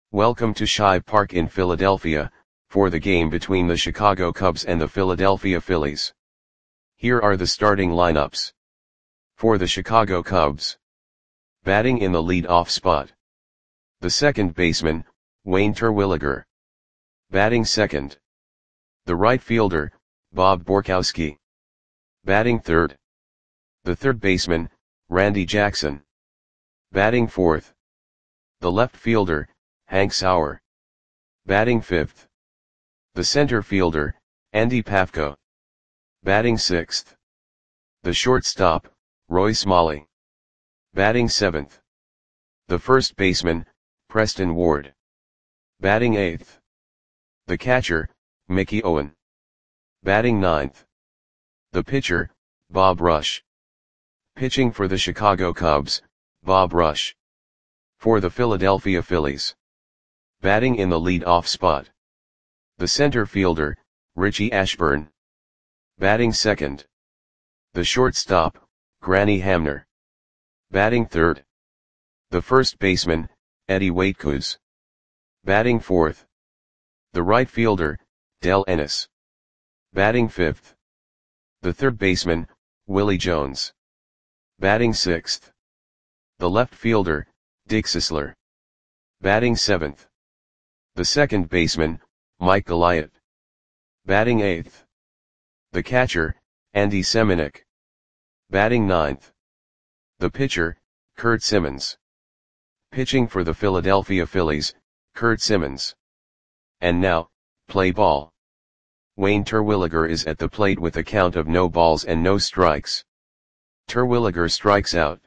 Welcome to Shive Park in Philadelphia, for the game between the Chicago Cubs and the Philadelphia Phillies. Here are the starting lineups. For the Chicago Cubs. Batting in the lead-off spot. The second baseman, Wayne Terwilliger. Batting second. The right fielder, Bob Borkowski. Batting third. The third baseman, Randy Jackson. Batting fourth. The left fielder, Hank Sauer. Batting fifth. The center fielder, Andy Pafko. Batting sixth. The shortstop, Roy Smalley. Batting seventh. The first baseman, Preston Ward. Batting eighth. The catcher, Mickey Owen. Batting ninth. The pitcher, Bob Rush. Pitching for the Chicago Cubs, Bob Rush. For the Philadelphia Phillies. Batting in the lead-off spot. The center fielder, Richie Ashburn. Batting second. The shortstop, Granny Hamner. Batting third. The first baseman, Eddie Waitkus. Batting fourth. The right fielder, Del Ennis. Batting fifth. The third baseman, Willie Jones. Batting sixth. The left fielder, Dick Sisler. Batting seventh. The second baseman, Mike Goliath. Batting eighth. The catcher, Andy Semenuk. Batting ninth. The pitcher, Curt Simmons. Pitching for the Philadelphia Phillies, Curt Simmons. And now, play ball. Wayne Terwilliger is at the plate with a count of no balls and no strikes. Terwilliger strikes out.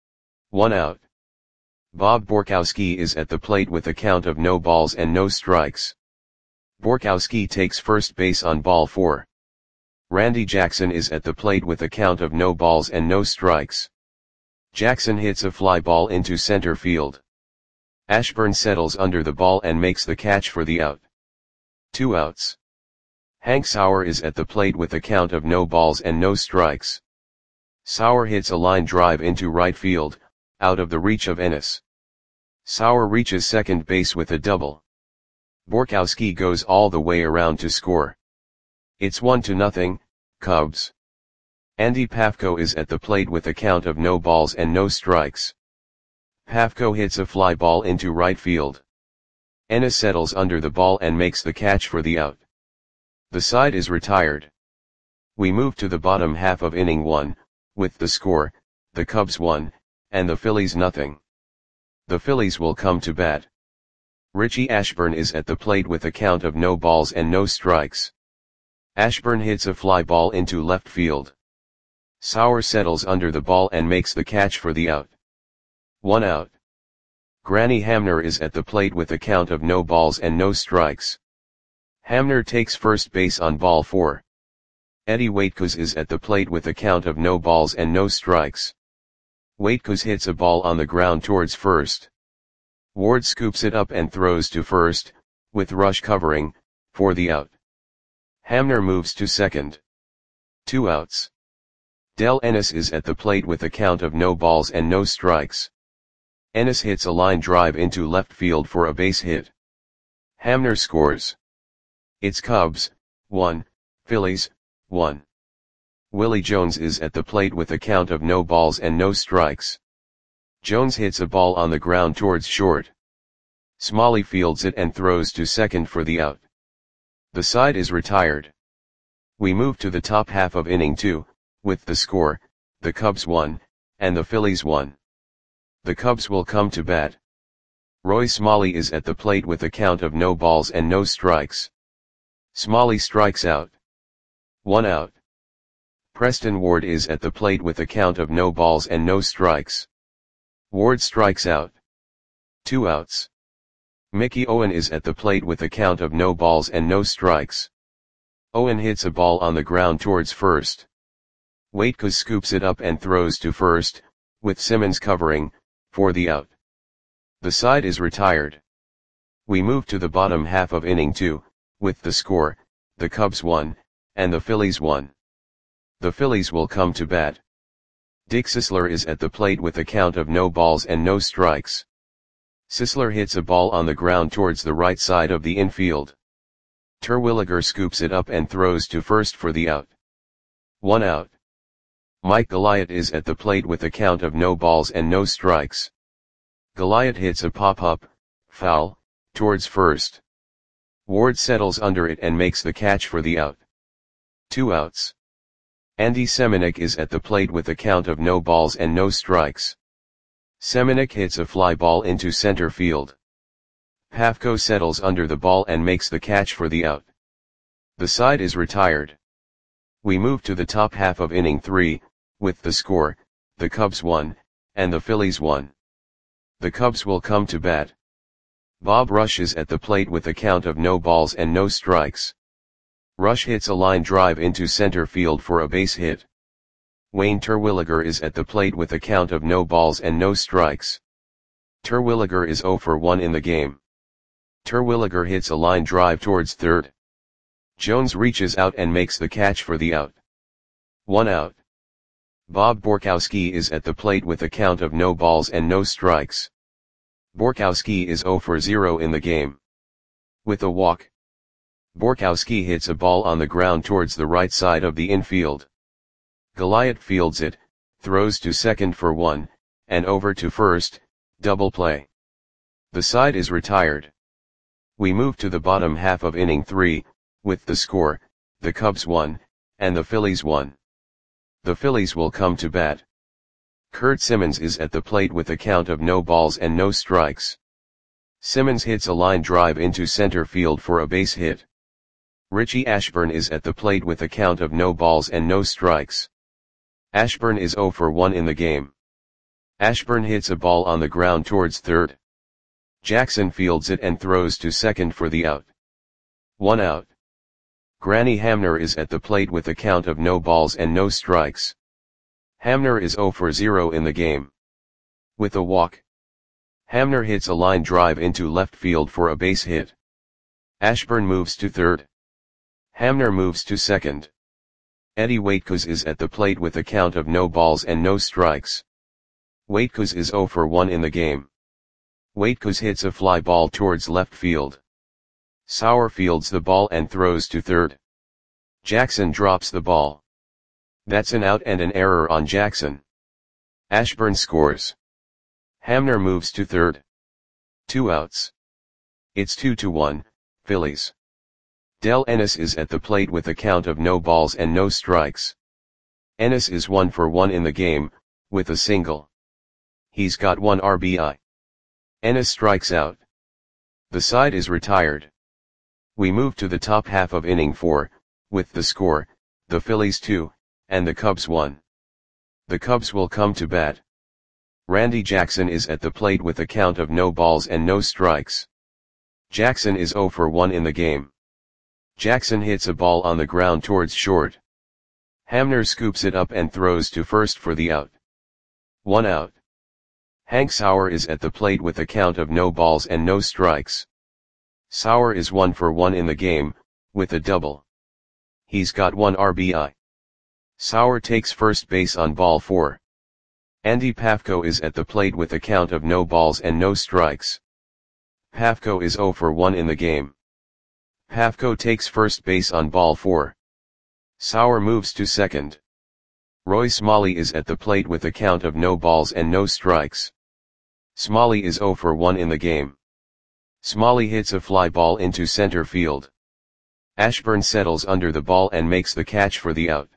1 out. Bob Borkowski is at the plate with a count of no balls and no strikes. Borkowski takes first base on ball 4. Randy Jackson is at the plate with a count of no balls and no strikes. Jackson hits a fly ball into center field. Ashburn settles under the ball and makes the catch for the out. 2 outs. Hank Sauer is at the plate with a count of no balls and no strikes. Sauer hits a line drive into right field, out of the reach of Ennis. Sauer reaches second base with a double. Borkowski goes all the way around to score. It's 1-0, Cubs. Andy Pafko is at the plate with a count of no balls and no strikes. Pafko hits a fly ball into right field. Ennis settles under the ball and makes the catch for the out. The side is retired. We move to the bottom half of inning 1, with the score, the Cubs 1, and the Phillies 0. The Phillies will come to bat. Richie Ashburn is at the plate with a count of no balls and no strikes. Ashburn hits a fly ball into left field. Sauer settles under the ball and makes the catch for the out. 1 out. Granny Hamner is at the plate with a count of no balls and no strikes. Hamner takes first base on ball 4. Eddie Waitkus is at the plate with a count of no balls and no strikes. Waitkus hits a ball on the ground towards first. Ward scoops it up and throws to first, with Rush covering, for the out. Hamner moves to second. 2 outs. Del Ennis is at the plate with a count of no balls and no strikes. Ennis hits a line drive into left field for a base hit. Hamner scores. It's Cubs, 1, Phillies, 1. Willie Jones is at the plate with a count of no balls and no strikes. Jones hits a ball on the ground towards short. Smalley fields it and throws to second for the out. The side is retired. We move to the top half of inning 2, with the score, the Cubs 1, and the Phillies 1. The Cubs will come to bat. Roy Smalley is at the plate with a count of no balls and no strikes. Smalley strikes out. 1 out. Preston Ward is at the plate with a count of no balls and no strikes. Ward strikes out. 2 outs. Mickey Owen is at the plate with a count of no balls and no strikes. Owen hits a ball on the ground towards first. Waitkus scoops it up and throws to first, with Simmons covering, for the out. The side is retired. We move to the bottom half of inning 2, with the score, the Cubs 1, and the Phillies 1. The Phillies will come to bat. Dick Sisler is at the plate with a count of no balls and no strikes. Sisler hits a ball on the ground towards the right side of the infield. Terwilliger scoops it up and throws to first for the out. 1 out. Mike Goliath is at the plate with a count of no balls and no strikes. Goliath hits a pop-up, foul, towards first. Ward settles under it and makes the catch for the out. 2 outs. Andy Semenuk is at the plate with a count of no balls and no strikes. Semenuk hits a fly ball into center field. Pafko settles under the ball and makes the catch for the out. The side is retired. We move to the top half of inning 3, with the score, the Cubs 1, and the Phillies 1. The Cubs will come to bat. Bob Rush is at the plate with a count of no balls and no strikes. Rush hits a line drive into center field for a base hit. Wayne Terwilliger is at the plate with a count of no balls and no strikes. Terwilliger is 0 for 1 in the game. Terwilliger hits a line drive towards third. Jones reaches out and makes the catch for the out. 1 out. Bob Borkowski is at the plate with a count of no balls and no strikes. Borkowski is 0 for 0 in the game. With a walk. Borkowski hits a ball on the ground towards the right side of the infield. Goliath fields it, throws to second for 1, and over to first, double play. The side is retired. We move to the bottom half of inning 3, with the score, the Cubs 1, and the Phillies 1. The Phillies will come to bat. Kurt Simmons is at the plate with a count of no balls and no strikes. Simmons hits a line drive into center field for a base hit. Richie Ashburn is at the plate with a count of no balls and no strikes. Ashburn is 0 for 1 in the game. Ashburn hits a ball on the ground towards third. Jackson fields it and throws to second for the out. 1 out. Granny Hamner is at the plate with a count of no balls and no strikes. Hamner is 0 for 0 in the game. With a walk. Hamner hits a line drive into left field for a base hit. Ashburn moves to third. Hamner moves to second. Eddie Waitkos is at the plate with a count of no balls and no strikes. Waitkos is 0 for 1 in the game. Waitkos hits a fly ball towards left field. Sauer fields the ball and throws to third. Jackson drops the ball. That's an out and an error on Jackson. Ashburn scores. Hamner moves to third. 2 outs. It's 2-1, Phillies. Del Ennis is at the plate with a count of no balls and no strikes. Ennis is 1 for 1 in the game, with a single. He's got 1 RBI. Ennis strikes out. The side is retired. We move to the top half of inning 4, with the score, the Phillies 2, and the Cubs 1. The Cubs will come to bat. Randy Jackson is at the plate with a count of no balls and no strikes. Jackson is 0 for 1 in the game. Jackson hits a ball on the ground towards short. Hamner scoops it up and throws to first for the out. 1 out. Hank Sauer is at the plate with a count of no balls and no strikes. Sauer is 1 for 1 in the game, with a double. He's got 1 RBI. Sauer takes first base on ball 4. Andy Pafko is at the plate with a count of no balls and no strikes. Pafko is 0 for 1 in the game. Pafko takes first base on ball 4. Sauer moves to second. Roy Smalley is at the plate with a count of no balls and no strikes. Smalley is 0 for 1 in the game. Smalley hits a fly ball into center field. Ashburn settles under the ball and makes the catch for the out.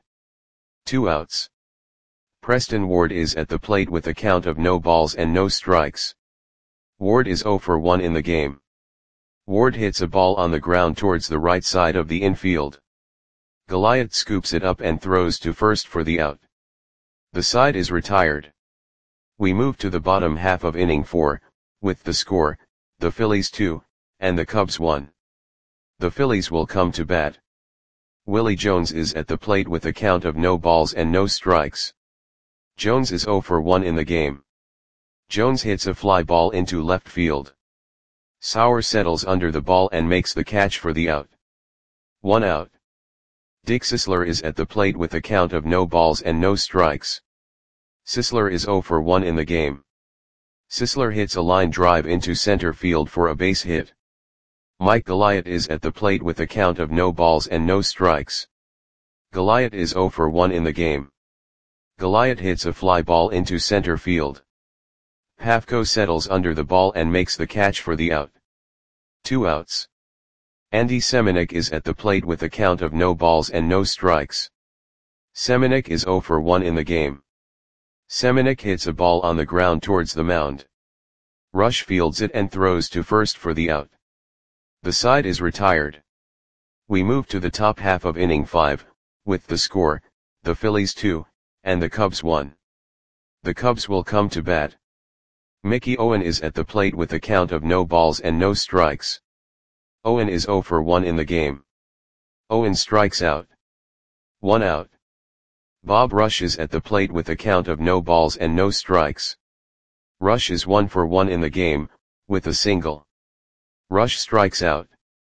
2 outs. Preston Ward is at the plate with a count of no balls and no strikes. Ward is 0 for 1 in the game. Ward hits a ball on the ground towards the right side of the infield. Goliath scoops it up and throws to first for the out. The side is retired. We move to the bottom half of inning 4, with the score, the Phillies 2, and the Cubs 1. The Phillies will come to bat. Willie Jones is at the plate with a count of no balls and no strikes. Jones is 0 for 1 in the game. Jones hits a fly ball into left field. Sauer settles under the ball and makes the catch for the out. 1 out. Dick Sisler is at the plate with a count of no balls and no strikes. Sisler is 0 for 1 in the game. Sisler hits a line drive into center field for a base hit. Mike Goliath is at the plate with a count of no balls and no strikes. Goliath is 0 for 1 in the game. Goliath hits a fly ball into center field. Pafko settles under the ball and makes the catch for the out. 2 outs. Andy Semenuk is at the plate with a count of no balls and no strikes. Semenuk is 0 for 1 in the game. Semenuk hits a ball on the ground towards the mound. Rush fields it and throws to first for the out. The side is retired. We move to the top half of inning 5, with the score, the Phillies 2, and the Cubs 1. The Cubs will come to bat. Mickey Owen is at the plate with a count of no balls and no strikes. Owen is 0 for 1 in the game. Owen strikes out. 1 out. Bob Rush is at the plate with a count of no balls and no strikes. Rush is 1 for 1 in the game, with a single. Rush strikes out.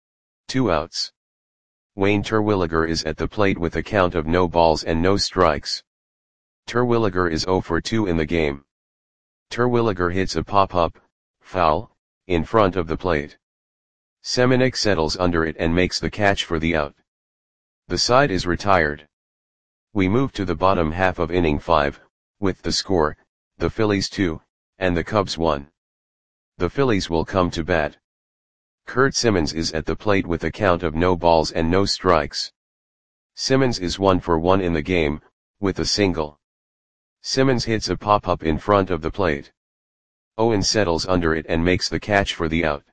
2 outs. Wayne Terwilliger is at the plate with a count of no balls and no strikes. Terwilliger is 0 for 2 in the game. Terwilliger hits a pop-up, foul, in front of the plate. Semenuk settles under it and makes the catch for the out. The side is retired. We move to the bottom half of inning 5, with the score, the Phillies 2, and the Cubs 1. The Phillies will come to bat. Kurt Simmons is at the plate with a count of no balls and no strikes. Simmons is 1 for 1 in the game, with a single. Simmons hits a pop-up in front of the plate. Owen settles under it and makes the catch for the out.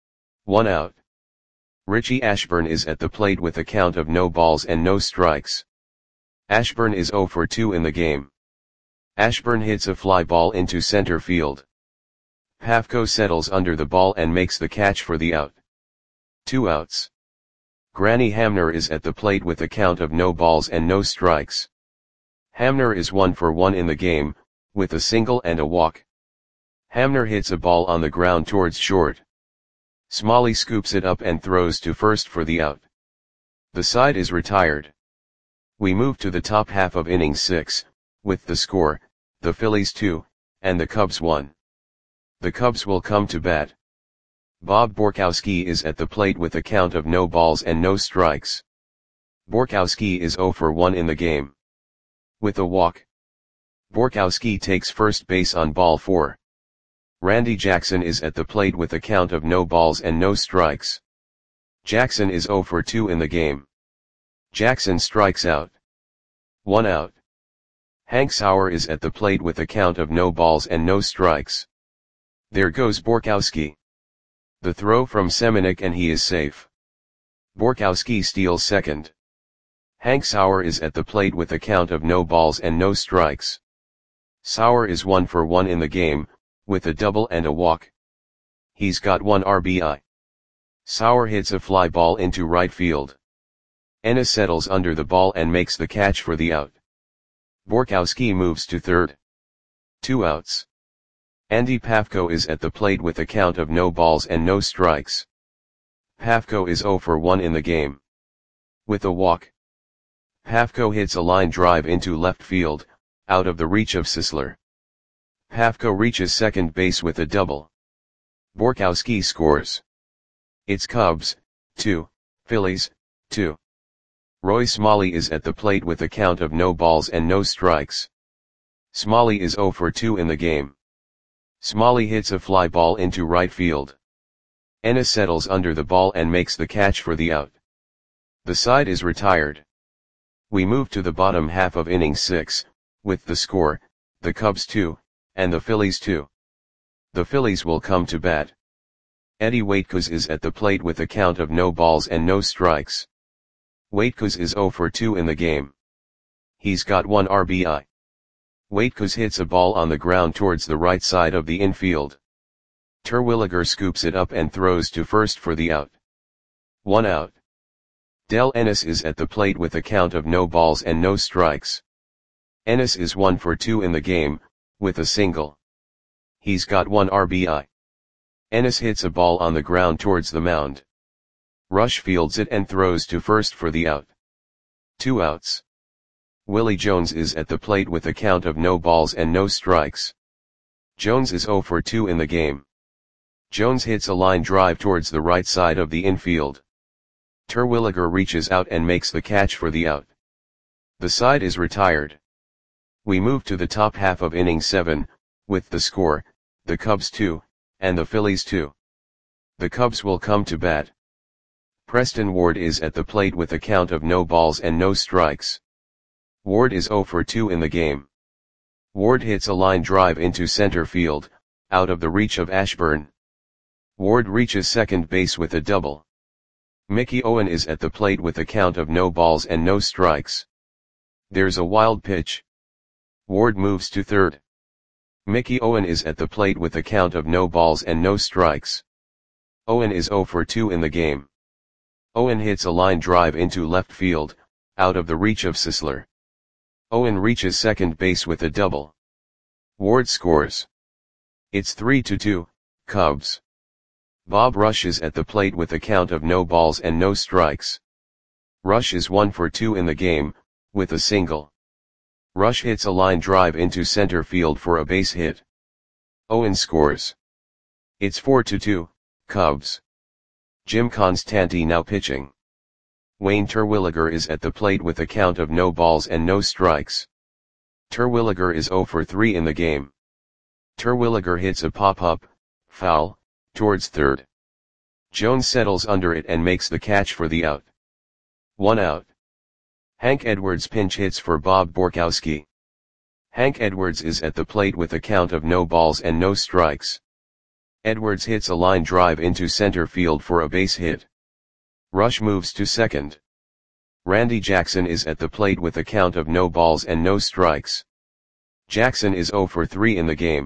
1 out. Richie Ashburn is at the plate with a count of no balls and no strikes. Ashburn is 0 for 2 in the game. Ashburn hits a fly ball into center field. Pafko settles under the ball and makes the catch for the out. 2 outs. Granny Hamner is at the plate with a count of no balls and no strikes. Hamner is 1 for 1 in the game, with a single and a walk. Hamner hits a ball on the ground towards short. Smalley scoops it up and throws to first for the out. The side is retired. We move to the top half of inning 6, with the score, the Phillies 2, and the Cubs 1. The Cubs will come to bat. Bob Borkowski is at the plate with a count of no balls and no strikes. Borkowski is 0 for 1 in the game. With a walk. Borkowski takes first base on ball 4. Randy Jackson is at the plate with a count of no balls and no strikes. Jackson is 0 for 2 in the game. Jackson strikes out. 1 out. Hank Sauer is at the plate with a count of no balls and no strikes. There goes Borkowski. The throw from Semenuk and he is safe. Borkowski steals second. Hank Sauer is at the plate with a count of no balls and no strikes. Sauer is 1 for 1 in the game, with a double and a walk. He's got 1 RBI. Sauer hits a fly ball into right field. Ennis settles under the ball and makes the catch for the out. Borkowski moves to third. 2 outs. Andy Pafko is at the plate with a count of no balls and no strikes. Pafko is 0 for 1 in the game. With a walk. Pafko hits a line drive into left field, out of the reach of Sisler. Pafko reaches second base with a double. Borkowski scores. It's Cubs, 2, Phillies, 2. Roy Smalley is at the plate with a count of no balls and no strikes. Smalley is 0 for 2 in the game. Smalley hits a fly ball into right field. Ennis settles under the ball and makes the catch for the out. The side is retired. We move to the bottom half of inning 6, with the score, the Cubs 2, and the Phillies 2. The Phillies will come to bat. Eddie Waitkos is at the plate with a count of no balls and no strikes. Waitkos is 0 for 2 in the game. He's got 1 RBI. Waitkos hits a ball on the ground towards the right side of the infield. Terwilliger scoops it up and throws to first for the out. 1 out. Del Ennis is at the plate with a count of no balls and no strikes. Ennis is 1 for 2 in the game, with a single. He's got 1 RBI. Ennis hits a ball on the ground towards the mound. Rush fields it and throws to first for the out. 2 outs. Willie Jones is at the plate with a count of no balls and no strikes. Jones is 0 for 2 in the game. Jones hits a line drive towards the right side of the infield. Terwilliger reaches out and makes the catch for the out. The side is retired. We move to the top half of inning 7, with the score, the Cubs 2, and the Phillies 2. The Cubs will come to bat. Preston Ward is at the plate with a count of no balls and no strikes. Ward is 0 for 2 in the game. Ward hits a line drive into center field, out of the reach of Ashburn. Ward reaches second base with a double. Mickey Owen is at the plate with a count of no balls and no strikes. There's a wild pitch. Ward moves to third. Mickey Owen is at the plate with a count of no balls and no strikes. Owen is 0 for 2 in the game. Owen hits a line drive into left field, out of the reach of Sisler. Owen reaches second base with a double. Ward scores. It's 3-2, Cubs. Bob Rush is at the plate with a count of no balls and no strikes. Rush is 1 for 2 in the game, with a single. Rush hits a line drive into center field for a base hit. Owen scores. It's 4-2, Cubs. Jim Constanti now pitching. Wayne Terwilliger is at the plate with a count of no balls and no strikes. Terwilliger is 0 for 3 in the game. Terwilliger hits a pop-up, foul, towards third. Jones settles under it and makes the catch for the out. 1 out. Hank Edwards pinch hits for Bob Borkowski. Hank Edwards is at the plate with a count of no balls and no strikes. Edwards hits a line drive into center field for a base hit. Rush moves to second. Randy Jackson is at the plate with a count of no balls and no strikes. Jackson is 0 for 3 in the game.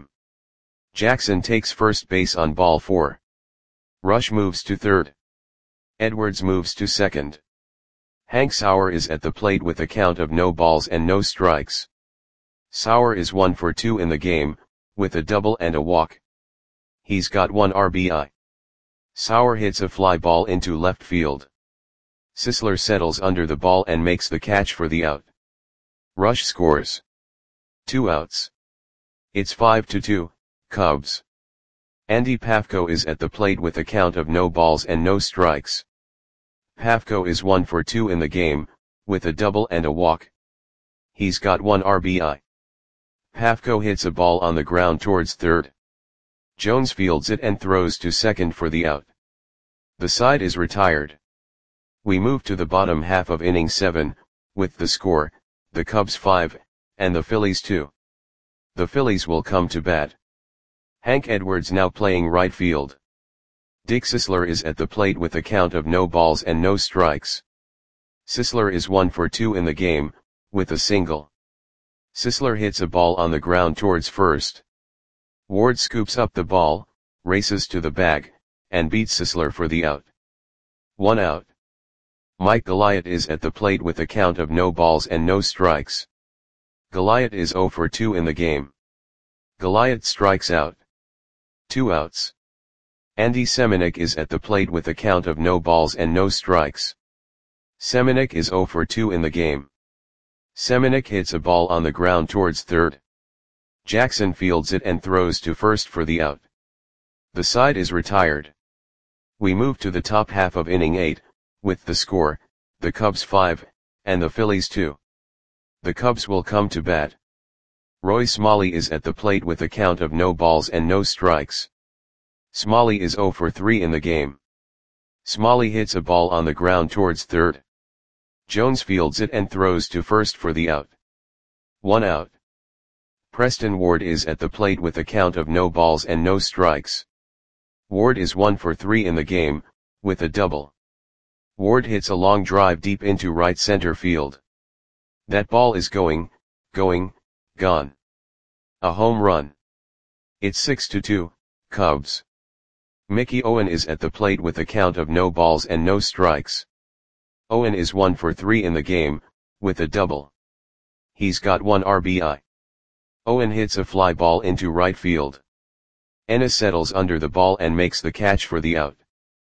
Jackson takes first base on ball 4. Rush moves to third. Edwards moves to second. Hank Sauer is at the plate with a count of no balls and no strikes. Sauer is 1 for 2 in the game, with a double and a walk. He's got 1 RBI. Sauer hits a fly ball into left field. Sisler settles under the ball and makes the catch for the out. Rush scores. 2 outs. It's 5-2, Cubs. Andy Pafko is at the plate with a count of no balls and no strikes. Pafko is 1 for 2 in the game, with a double and a walk. He's got 1 RBI. Pafko hits a ball on the ground towards third. Jones fields it and throws to second for the out. The side is retired. We move to the bottom half of inning 7, with the score, the Cubs 5, and the Phillies 2. The Phillies will come to bat. Hank Edwards now playing right field. Dick Sisler is at the plate with a count of no balls and no strikes. Sisler is 1 for 2 in the game, with a single. Sisler hits a ball on the ground towards first. Ward scoops up the ball, races to the bag, and beats Sisler for the out. 1 out. Mike Goliath is at the plate with a count of no balls and no strikes. Goliath is 0 for 2 in the game. Goliath strikes out. 2 outs. Andy Semenuk is at the plate with a count of no balls and no strikes. Semenuk is 0 for 2 in the game. Semenuk hits a ball on the ground towards third. Jackson fields it and throws to first for the out. The side is retired. We move to the top half of inning 8, with the score, the Cubs 5, and the Phillies 2. The Cubs will come to bat. Roy Smalley is at the plate with a count of no balls and no strikes. Smalley is 0 for 3 in the game. Smalley hits a ball on the ground towards third. Jones fields it and throws to first for the out. 1 out. Preston Ward is at the plate with a count of no balls and no strikes. Ward is 1 for 3 in the game, with a double. Ward hits a long drive deep into right center field. That ball is going, gone. A home run. It's 6-2, Cubs. Mickey Owen is at the plate with a count of no balls and no strikes. Owen is 1 for 3 in the game, with a double. He's got 1 RBI. Owen hits a fly ball into right field. Ennis settles under the ball and makes the catch for the out.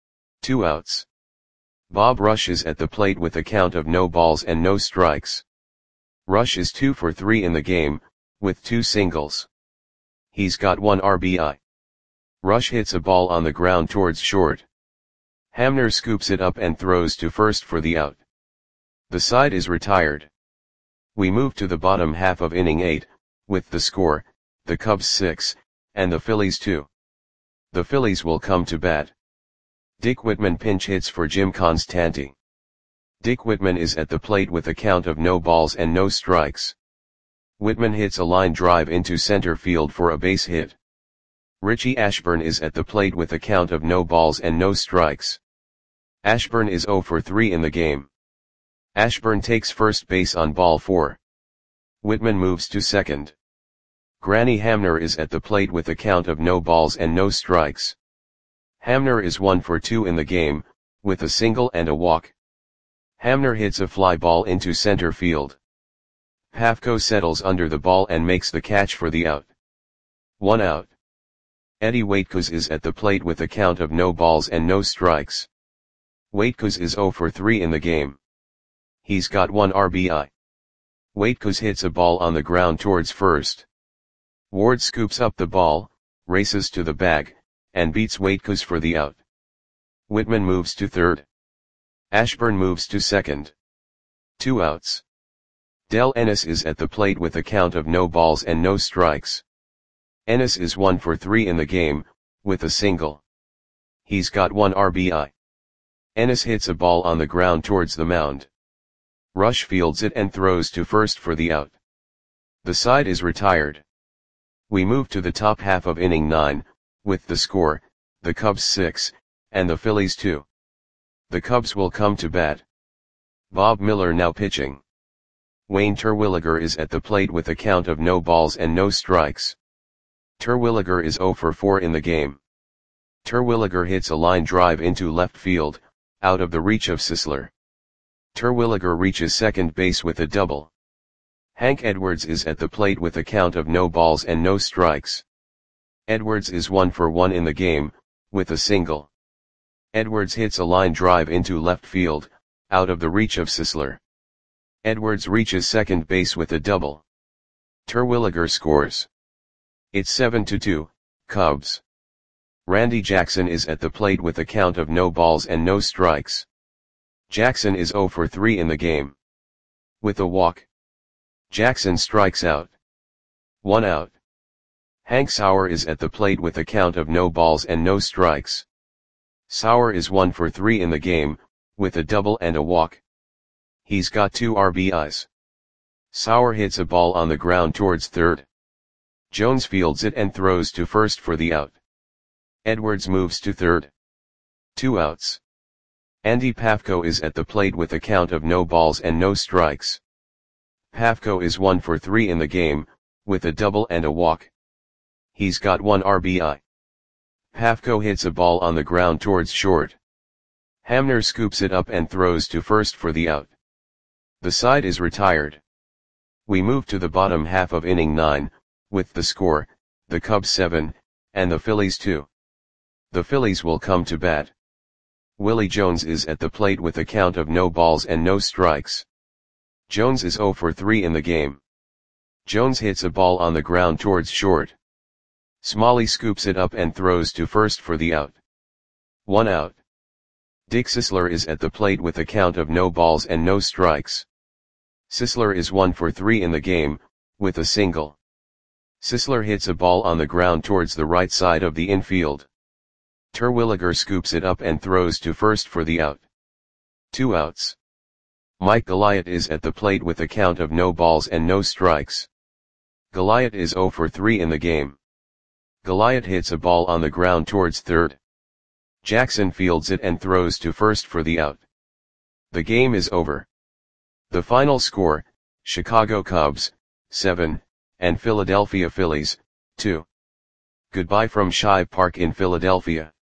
2 outs. Bob Rush is at the plate with a count of no balls and no strikes. Rush is 2 for 3 in the game, with 2 singles. He's got 1 RBI. Rush hits a ball on the ground towards short. Hamner scoops it up and throws to first for the out. The side is retired. We move to the bottom half of inning 8, with the score, the Cubs 6, and the Phillies 2. The Phillies will come to bat. Dick Whitman pinch hits for Jim Constanti. Dick Whitman is at the plate with a count of no balls and no strikes. Whitman hits a line drive into center field for a base hit. Richie Ashburn is at the plate with a count of no balls and no strikes. Ashburn is 0 for 3 in the game. Ashburn takes first base on ball 4. Whitman moves to second. Granny Hamner is at the plate with a count of no balls and no strikes. Hamner is 1 for 2 in the game, with a single and a walk. Hamner hits a fly ball into center field. Pafko settles under the ball and makes the catch for the out. 1 out. Eddie Waitkos is at the plate with a count of no balls and no strikes. Waitkos is 0 for 3 in the game. He's got 1 RBI. Waitkos hits a ball on the ground towards first. Ward scoops up the ball, races to the bag, and beats Waitkos for the out. Whitman moves to third. Ashburn moves to second. 2 outs. Del Ennis is at the plate with a count of no balls and no strikes. Ennis is 1 for 3 in the game, with a single. He's got 1 RBI. Ennis hits a ball on the ground towards the mound. Rush fields it and throws to first for the out. The side is retired. We move to the top half of inning 9, with the score, the Cubs 6, and the Phillies 2. The Cubs will come to bat. Bob Miller now pitching. Wayne Terwilliger is at the plate with a count of no balls and no strikes. Terwilliger is 0 for 4 in the game. Terwilliger hits a line drive into left field, out of the reach of Sisler. Terwilliger reaches second base with a double. Hank Edwards is at the plate with a count of no balls and no strikes. Edwards is 1 for 1 in the game, with a single. Edwards hits a line drive into left field, out of the reach of Sisler. Edwards reaches second base with a double. Terwilliger scores. It's 7-2, Cubs. Randy Jackson is at the plate with a count of no balls and no strikes. Jackson is 0 for 3 in the game. With a walk. Jackson strikes out. 1 out. Hank Sauer is at the plate with a count of no balls and no strikes. Sauer is 1 for 3 in the game, with a double and a walk. He's got 2 RBIs. Sauer hits a ball on the ground towards third. Jones fields it and throws to first for the out. Edwards moves to third. 2 outs. Andy Pafko is at the plate with a count of no balls and no strikes. Pafko is 1 for 3 in the game, with a double and a walk. He's got 1 RBI. Pafko hits a ball on the ground towards short. Hamner scoops it up and throws to first for the out. The side is retired. We move to the bottom half of inning 9, with the score, the Cubs 7, and the Phillies 2. The Phillies will come to bat. Willie Jones is at the plate with a count of no balls and no strikes. Jones is 0 for 3 in the game. Jones hits a ball on the ground towards short. Smalley scoops it up and throws to first for the out. 1 out. Dick Sisler is at the plate with a count of no balls and no strikes. Sisler is 1 for 3 in the game, with a single. Sisler hits a ball on the ground towards the right side of the infield. Terwilliger scoops it up and throws to first for the out. 2 outs. Mike Goliath is at the plate with a count of no balls and no strikes. Goliath is 0 for 3 in the game. Goliath hits a ball on the ground towards third. Jackson fields it and throws to first for the out. The game is over. The final score, Chicago Cubs, 7, and Philadelphia Phillies, 2. Goodbye from Shive Park in Philadelphia.